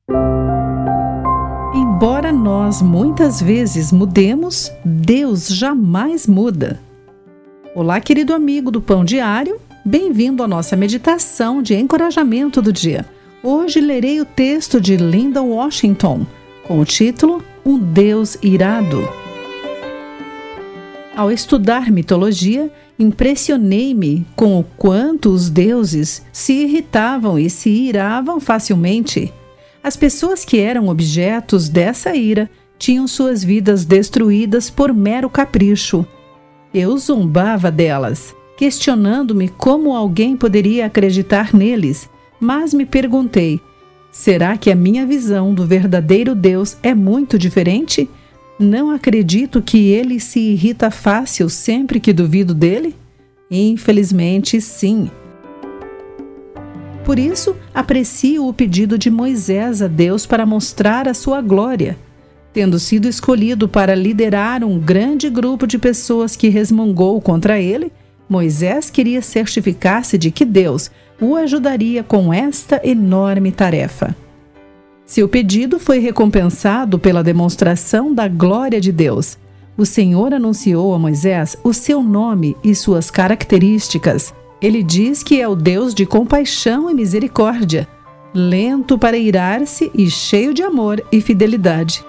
Embora nós muitas vezes mudemos, Deus jamais muda. Olá, querido amigo do Pão Diário, bem-vindo à nossa meditação de encorajamento do dia. Hoje lerei o texto de Linda Washington, com o título Um Deus Irado. Ao estudar mitologia, impressionei-me com o quanto os deuses se irritavam e se iravam facilmente. As pessoas que eram objetos dessa ira tinham suas vidas destruídas por mero capricho. Eu zombava delas, questionando-me como alguém poderia acreditar neles, mas me perguntei, será que a minha visão do verdadeiro Deus é muito diferente? Não acredito que ele se irrita fácil sempre que duvido dele? Infelizmente, sim. Por isso, aprecio o pedido de Moisés a Deus para mostrar a sua glória. Tendo sido escolhido para liderar um grande grupo de pessoas que resmungou contra ele, Moisés queria certificar-se de que Deus o ajudaria com esta enorme tarefa. Seu pedido foi recompensado pela demonstração da glória de Deus. O Senhor anunciou a Moisés o seu nome e suas características. Ele diz que é o Deus de compaixão e misericórdia, lento para irar-se e cheio de amor e fidelidade.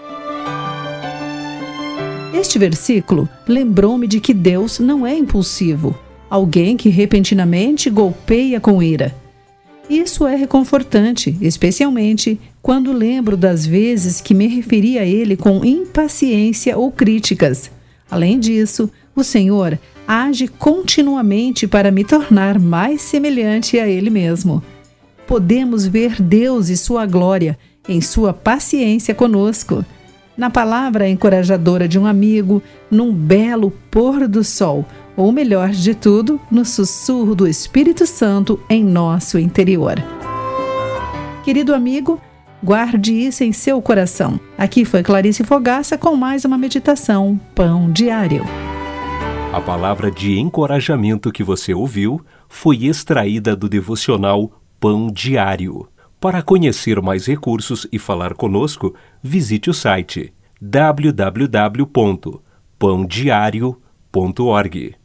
Este versículo lembrou-me de que Deus não é impulsivo, alguém que repentinamente golpeia com ira. Isso é reconfortante, especialmente quando lembro das vezes que me referi a Ele com impaciência ou críticas. Além disso, o Senhor age continuamente para me tornar mais semelhante a Ele mesmo. Podemos ver Deus e sua glória em sua paciência conosco. Na palavra encorajadora de um amigo, num belo pôr do sol, ou melhor de tudo, no sussurro do Espírito Santo em nosso interior. Querido amigo, guarde isso em seu coração. Aqui foi Clarice Fogaça com mais uma meditação Pão Diário. A palavra de encorajamento que você ouviu foi extraída do devocional Pão Diário. Para conhecer mais recursos e falar conosco, visite o site www.pandiario.org.